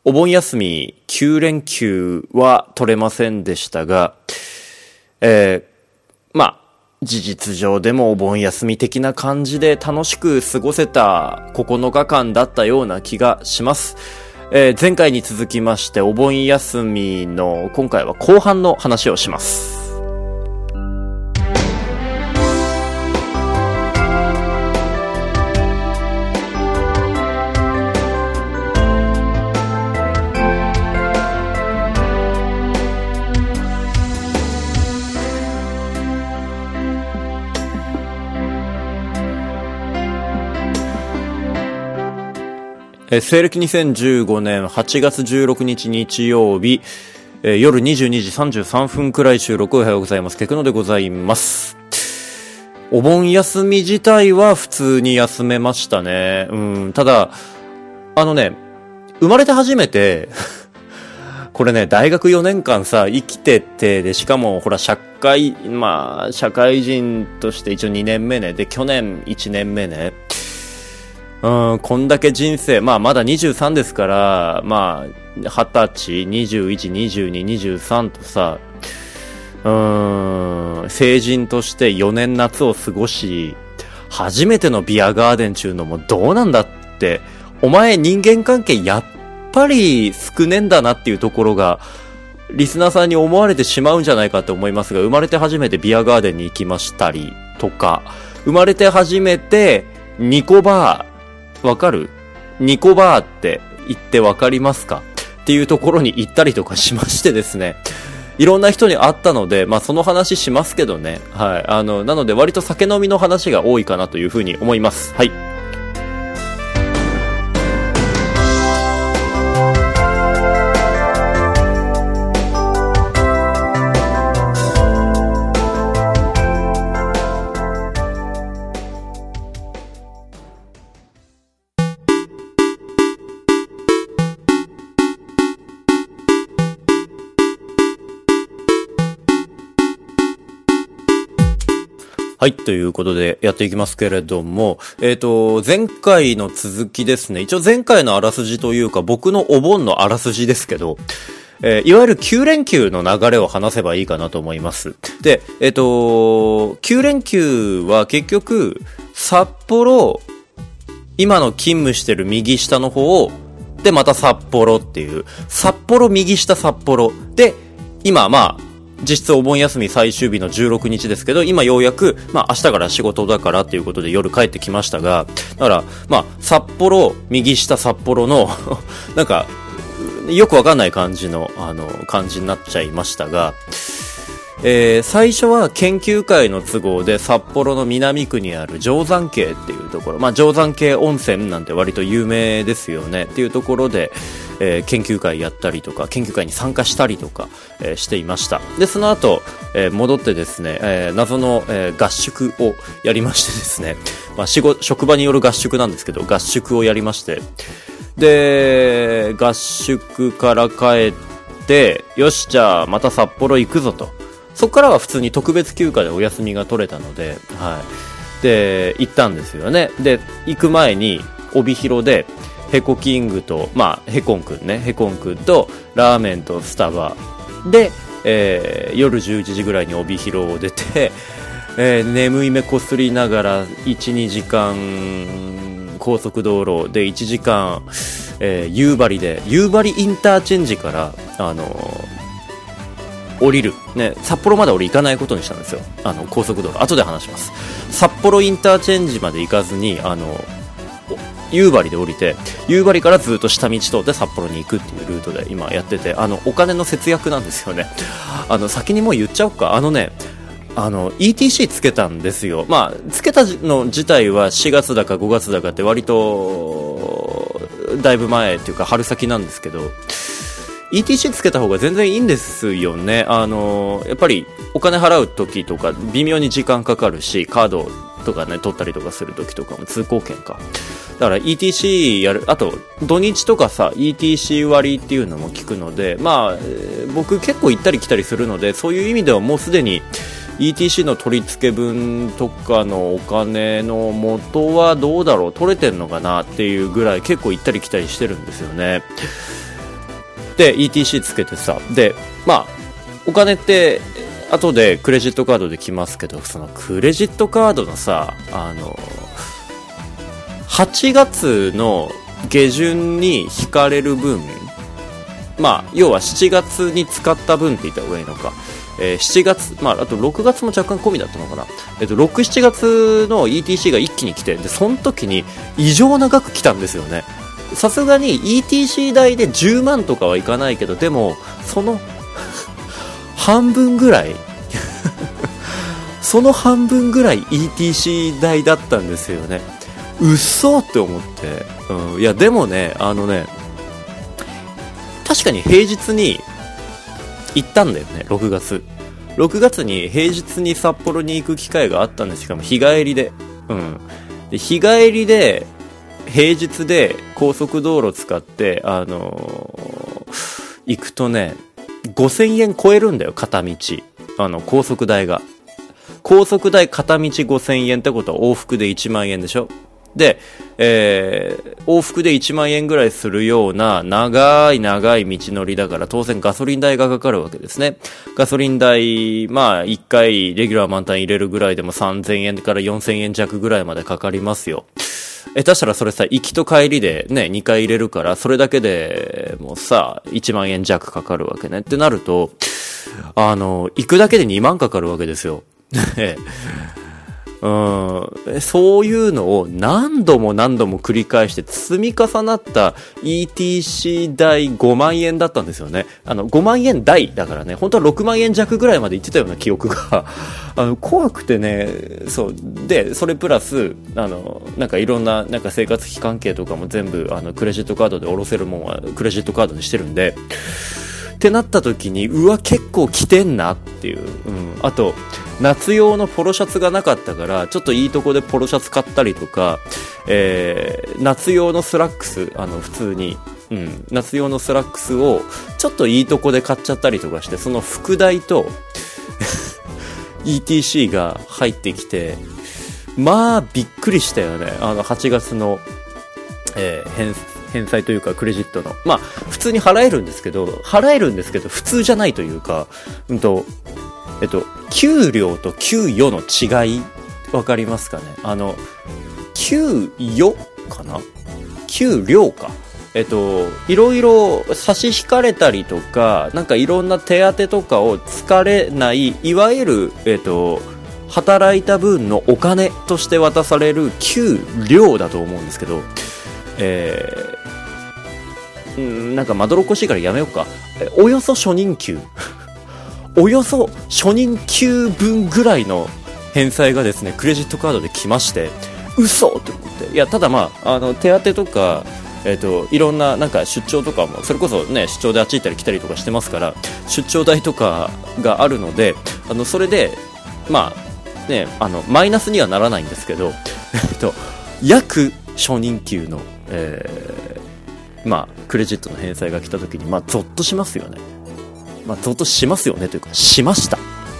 お盆休み9連休は取れませんでしたが、事実上でもお盆休み的な感じで楽しく過ごせた9日間だったような気がします。前回に続きましてお盆休みの今回は後半の話をします。西暦2015年8月16日日曜日、夜22時33分くらい収録。おはようございます。ケクノでございます。お盆休み自体は普通に休めましたね。ただ、生まれて初めて、これね、大学4年間さ、生きてて、で、しかも、ほら、社会人として一応2年目ね。で、去年1年目ね。こんだけ人生、まだ23ですから、20歳、21、22、23とさ、成人として4年夏を過ごし、初めてのビアガーデンちゅうのもどうなんだって、お前人間関係やっぱり少ねえんだなっていうところが、リスナーさんに思われてしまうんじゃないかと思いますが、生まれて初めてビアガーデンに行きましたりとか、生まれて初めてニコバー、わかる？ニコバーって言ってわかりますか？っていうところに行ったりとかしましてですね。いろんな人に会ったので、その話しますけどね。はい。なので割と酒飲みの話が多いかなというふうに思います。はい。はい、ということでやっていきますけれども、前回の続きですね。一応前回のあらすじというか、僕のお盆のあらすじですけど、いわゆる9連休の流れを話せばいいかなと思います。で、9連休は結局、札幌、今の勤務してる右下の方で、また札幌っていう、札幌右下札幌で、今実質お盆休み最終日の16日ですけど、今ようやく、明日から仕事だからっていうことで夜帰ってきましたが、だから、札幌、右下札幌の、なんか、よくわかんない感じの、感じになっちゃいましたが、最初は研究会の都合で札幌の南区にある定山渓っていうところ、定山渓温泉なんて割と有名ですよねっていうところで、研究会やったりとか研究会に参加したりとか、していました。でその後、戻ってですね、謎の、合宿をやりましてですね、職場による合宿なんですけど合宿をやりまして、で合宿から帰ってよしじゃあまた札幌行くぞと、そこからは普通に特別休暇でお休みが取れたので、はい。で、行ったんですよね。で、行く前に、帯広で、ヘコキングと、ヘコンくんね、ヘコンくんと、ラーメンとスタバで、夜11時ぐらいに帯広を出て、眠い目こすりながら、1、2時間、高速道路で1時間、夕張インターチェンジから、降りる。ね、札幌まで俺行かないことにしたんですよ。高速道路。後で話します。札幌インターチェンジまで行かずに、夕張で降りて、夕張からずっと下道通って札幌に行くっていうルートで今やってて、お金の節約なんですよね。先にもう言っちゃおうか。ETC つけたんですよ。つけたの自体は4月だか5月だかって割と、だいぶ前っていうか春先なんですけど、ETC つけた方が全然いいんですよね。やっぱりお金払う時とか微妙に時間かかるし、カードとかね取ったりとかする時とかも通行券か。だから ETC やる、あと土日とかさ ETC 割っていうのも聞くので、僕結構行ったり来たりするので、そういう意味ではもうすでに ETC の取り付け分とかのお金の元はどうだろう、取れてんのかなっていうぐらい結構行ったり来たりしてるんですよね。 で ETC つけてさ、でまあお金って後でクレジットカードで来ますけど、そのクレジットカードのさ、8月の下旬に引かれる分、まあ要は7月に使った分って言った方がいいのか、7月、まああと6月も若干込みだったのかな、6、7月の ETC が一気に来て、でその時に異常な額来たんですよね。さすがに ETC 代で10万とかはいかないけど、でもその半分ぐらいその半分ぐらい ETC 代だったんですよね。うっそって思って、いやでもね、確かに平日に行ったんだよね。6月に平日に札幌に行く機会があったんです。しかも日帰りで、で日帰りで平日で高速道路使って行くとね、5000円超えるんだよ、片道。高速代が。高速代片道5000円ってことは往復で1万円でしょ。で、往復で1万円ぐらいするような長い道のりだから、当然ガソリン代がかかるわけですね。ガソリン代、まあ1回レギュラー満タン入れるぐらいでも3000円から4000円弱ぐらいまでかかりますよ。下手したらそれさ、行きと帰りでね、2回入れるから、それだけでもうさ、1万円弱かかるわけね。ってなると、行くだけで2万かかるわけですよ。そういうのを何度も繰り返して積み重なった ETC 代5万円だったんですよね。5万円台だからね、本当は6万円弱ぐらいまで行ってたような記憶が怖くてね。そうで、それプラスなんかいろんななんか生活費関係とかも全部クレジットカードで下ろせるもんはクレジットカードにしてるんで、ってなった時に、うわ結構来てんなっていう、あと夏用のポロシャツがなかったから、ちょっといいとこでポロシャツ買ったりとか、夏用のスラックス普通に、夏用のスラックスをちょっといいとこで買っちゃったりとかして、その副題とETC が入ってきて、まあびっくりしたよね。8月の、返済というかクレジットの、まあ普通に払えるんですけど普通じゃないというか、給料と給与の違いわかりますかね。給与かな、給料か、いろいろ差し引かれたりとか、なんかいろんな手当とかをつかれない、いわゆる働いた分のお金として渡される給料だと思うんですけど、なんかまどろっこしいからやめようか。およそ初任給およそ初任給分ぐらいの返済がですね、クレジットカードで来まして、嘘って思って。いや、ただまあ手当とかいろんななんか出張とかも、それこそね、出張であっち行ったり来たりとかしてますから、出張代とかがあるので、それでまあね、マイナスにはならないんですけど約初任給のまあクレジットの返済が来た時に、まあゾッとしますよね。まあゾッとしますよねというか、しました。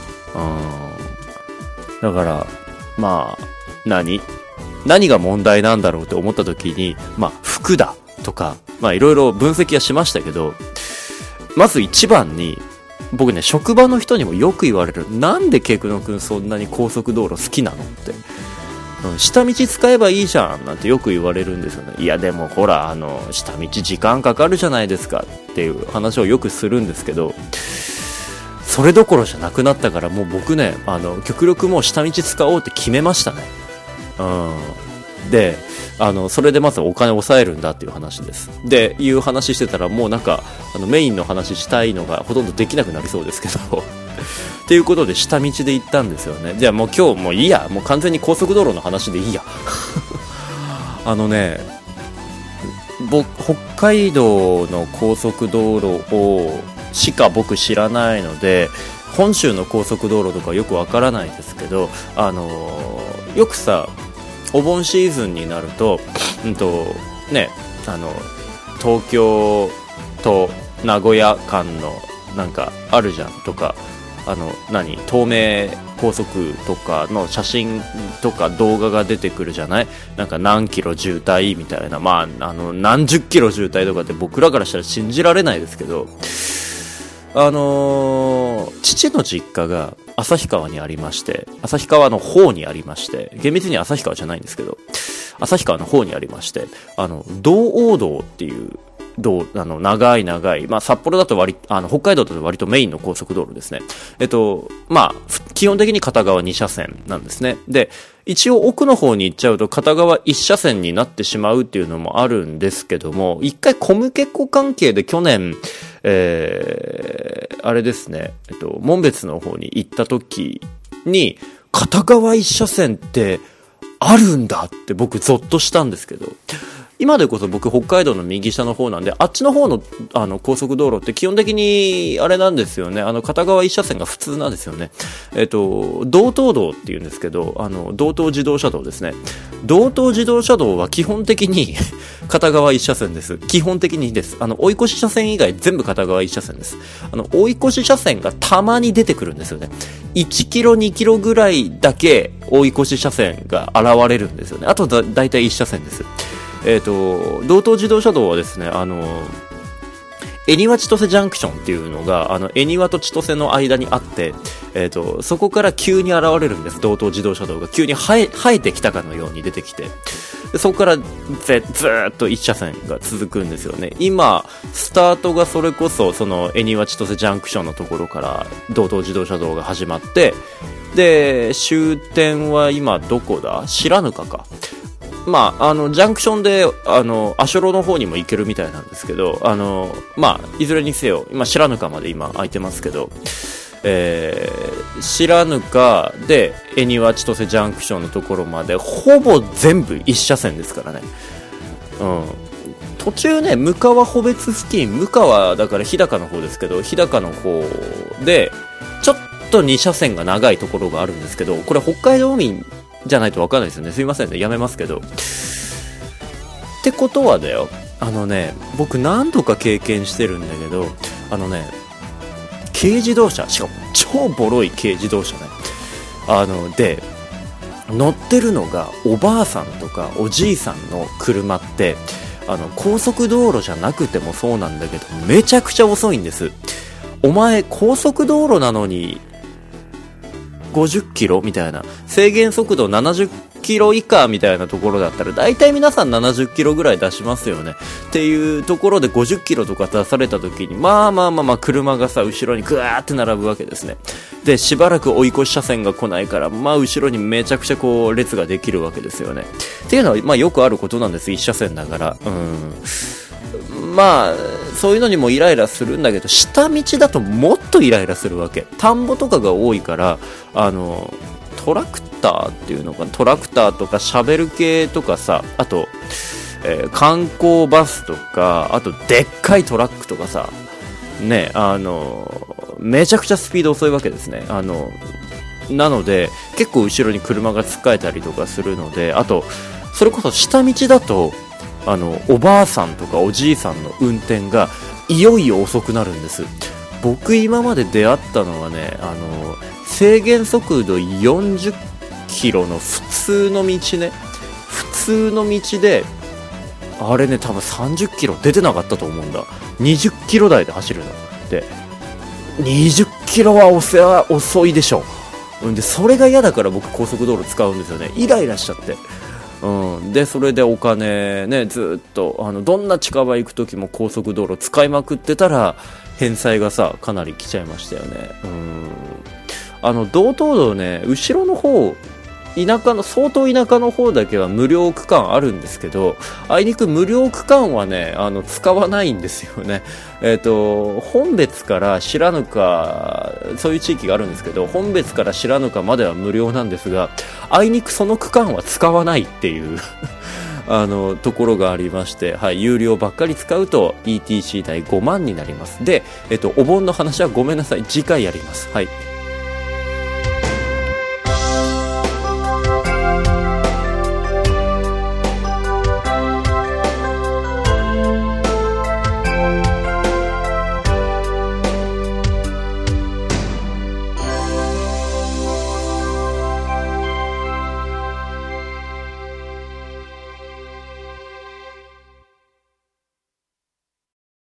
だからまあ何が問題なんだろうと思った時に、まあ服だとか、まあいろいろ分析はしましたけど、まず一番に、僕ね、職場の人にもよく言われる。なんでケクノくんそんなに高速道路好きなのって。下道使えばいいじゃんなんてよく言われるんですよね。いやでもほら、下道時間かかるじゃないですかっていう話をよくするんですけど、それどころじゃなくなったから、もう僕ね、極力もう下道使おうって決めましたね。で、それでまずお金を抑えるんだっていう話です。で、いう話してたら、もうなんかメインの話したいのがほとんどできなくなりそうですけどっていうことで下道で行ったんですよね。じゃあもう今日もういいや、もう完全に高速道路の話でいいや北海道の高速道路しか僕知らないので、本州の高速道路とかよくわからないですけど、よくさ、お盆シーズンになると、ね、東京と名古屋間のなんかあるじゃんとか、 東名高速とかの写真とか動画が出てくるじゃない？なんか何キロ渋滞みたいな、何十キロ渋滞とかって僕らからしたら信じられないですけど、父の実家が旭川にありまして、旭川の方にありまして、厳密には旭川じゃないんですけど、旭川の方にありまして、道央道っていう長い、札幌だと北海道だと割とメインの高速道路ですね。基本的に片側2車線なんですね。で、一応奥の方に行っちゃうと片側1車線になってしまうっていうのもあるんですけども、一回小向け子関係で去年、あれですね、紋別の方に行った時に、片側1車線ってあるんだって僕ゾッとしたんですけど、今でこそ僕北海道の右下の方なんで、あっちの方の高速道路って基本的にあれなんですよね。片側一車線が普通なんですよね。道東道って言うんですけど、道東自動車道ですね。道東自動車道は基本的に片側一車線です。基本的にです。追い越し車線以外全部片側一車線です。追い越し車線がたまに出てくるんですよね。1キロ2キロぐらいだけ追い越し車線が現れるんですよね。あとだいたい1車線です。道東自動車道はですね、恵庭千歳ジャンクションっていうのが、恵庭と千歳の間にあって、そこから急に現れるんです。道東自動車道が急に生えてきたかのように出てきて、そこからずーっと一車線が続くんですよね。今、スタートがそれこそ、恵庭千歳ジャンクションのところから道東自動車道が始まって、で、終点は今どこだ？白糠か。ジャンクションで、足寄の方にも行けるみたいなんですけど、いずれにせよ、今、白糠まで今空いてますけど、白糠で、恵庭千歳ジャンクションのところまで、ほぼ全部一車線ですからね。途中ね、向川穂別付近、向川だから日高の方ですけど、日高の方で、ちょっと二車線が長いところがあるんですけど、これ北海道民、じゃないと分かんないですよね。すいませんね。やめますけど。ってことはだよ。僕何度か経験してるんだけど、軽自動車、しかも超ボロい軽自動車ね。で、乗ってるのがおばあさんとかおじいさんの車って、高速道路じゃなくてもそうなんだけど、めちゃくちゃ遅いんです。お前、高速道路なのに、50キロみたいな、制限速度70キロ以下みたいなところだったら大体皆さん70キロぐらい出しますよねっていうところで50キロとか出された時に車がさ後ろにグワーって並ぶわけですね。でしばらく追い越し車線が来ないから後ろにめちゃくちゃこう列ができるわけですよねっていうのはよくあることなんです。一車線だからそういうのにもイライラするんだけど、下道だともっとイライラするわけ。田んぼとかが多いからトラクターっていうのかな、トラクターとかシャベル系とかさ、あと、観光バスとか、あとでっかいトラックとかさね、めちゃくちゃスピード遅いわけですね。なので結構後ろに車が突っかえたりとかするので、あとそれこそ下道だとおばあさんとかおじいさんの運転がいよいよ遅くなるんです。僕今まで出会ったのはね、制限速度40キロの普通の道ね、普通の道であれね、多分30キロ出てなかったと思うんだ。20キロ台で走るので、20キロは遅いでしょ。でそれが嫌だから僕高速道路使うんですよね。イライラしちゃって。でそれでお金ね、ずっとどんな近場行く時も高速道路使いまくってたら返済がさかなり来ちゃいましたよね。道東道ね、後ろの方相当田舎の方だけは無料区間あるんですけど、あいにく無料区間はね使わないんですよね。本別から白糠、そういう地域があるんですけど、本別から白糠までは無料なんですが、あいにくその区間は使わないっていうところがありまして、はい、有料ばっかり使うと ETC 代5万になります。で、お盆の話はごめんなさい、次回やります。はい。